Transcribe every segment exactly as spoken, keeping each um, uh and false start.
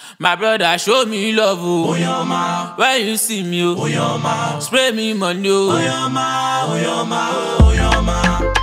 My brother, show me love, oh. Oyoma. When you see me, oh. Oyoma. Spray me money, oh. Oyoma, Oyoma, Oyoma.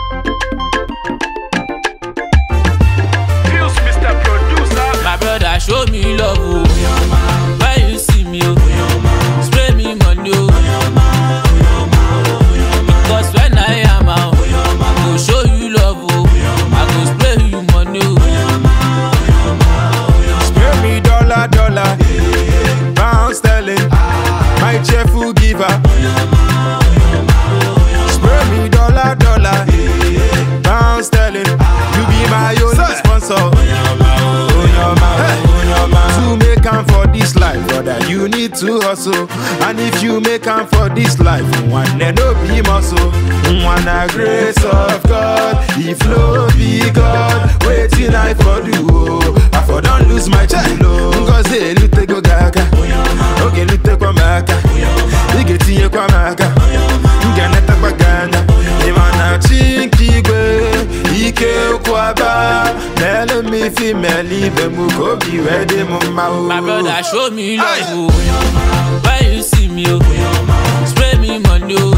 Feels Mister Producer. My brother, show me love, oh. Oyoma. When you see me, oh. Oyoma. Spray me money, oh. Oyoma, Oyoma, Oyoma. Because when I am out, Oyoma. I go show you love, oh. Oyoma. I go spray you money, oh. Oyoma, Oyoma, Oyoma. Spray me dollar, dollar, pound sterling, my cheerful giver. Oyoma, Oyoma, Oyoma. Spray me dollar, dollar, pound sterling, you be my only sponsor. Oyoma, Oyoma, Oyoma. To make am for this life, brother, you need to hustle. And if you make am for this life, one day no be muscle. One a grace of God, if no be God, waiting I for do. I for don't lose my chilo. Cause hey, lute go gaga, okay lute kwa maka, igeti ye kwa maka, ngeneta kwa ganda, imana chinkigwe, ike kwa ba, mele mi fi meli be muko bi ready mama. My brother, show me love, oh. When you see me, oh. Spray me money, oh.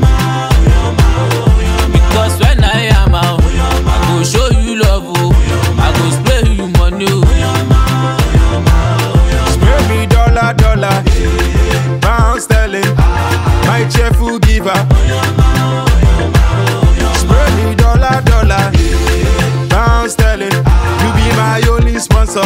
Because when I am out, I go show you love, oh. I go spray you money, oh. Spray me dollar, dollar, pound sterling, my cheerful giver. Spray me dollar, dollar, pound sterling, you be my only sponsor.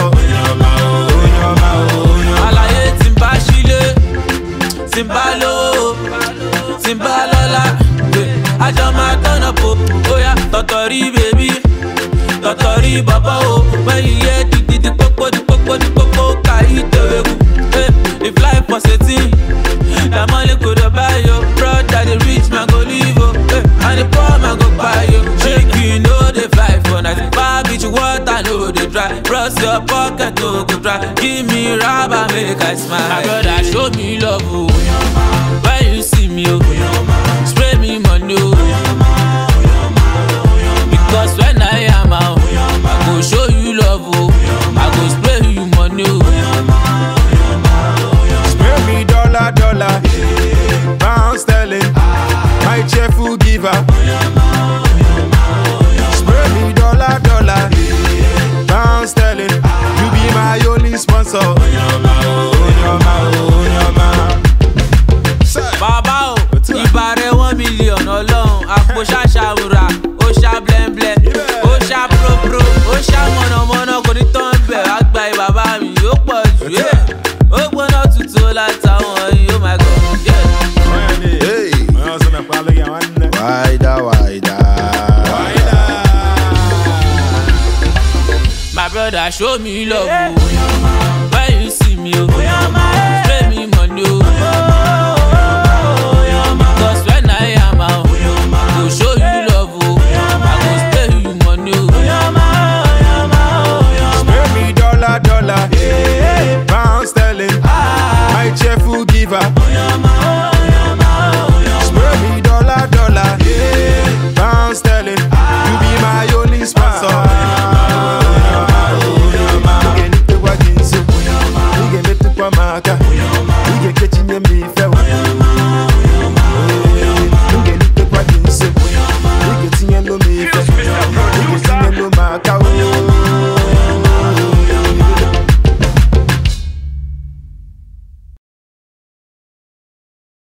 Alaye timba shile, timba lo, timba lola. I jump my turn up, oh yeah, totori baby, totori baba, oh. When you hear the the the popo, the popo, the popo, kai teweku. If life was a thing, the money could buy you. Brother, the rich man go live, oh, and the poor man go buy you. Shake you know the fly for night. Bar bitch water know the dry. Brush your pocket no go dry. Give me rubber make I smile. My brother, show me love, oh. When you see me, oh. Spray me money, oh. Because when I am out, I go show you love, oh. I go spray you money, oh. Spray me dollar, dollar, pound sterling, my cheerful giver. Spray me dollar, dollar, pound sterling, you be my only sponsor. Baba o, ìbàrẹ̀ one million ọlọ́run, àpò ṣàṣàwùrà, ó ṣá blẹ́ńblẹ́, ó ṣá própró, ó ṣá mọ̀nàmọ́ná, kò ní tán bẹ̀, àgbà ìbàbá mi yóò pọ̀ jù, ó gbóná tutù látàwọn yìí, oh my god. Hey, wider, wider, My brother, show me love, oh.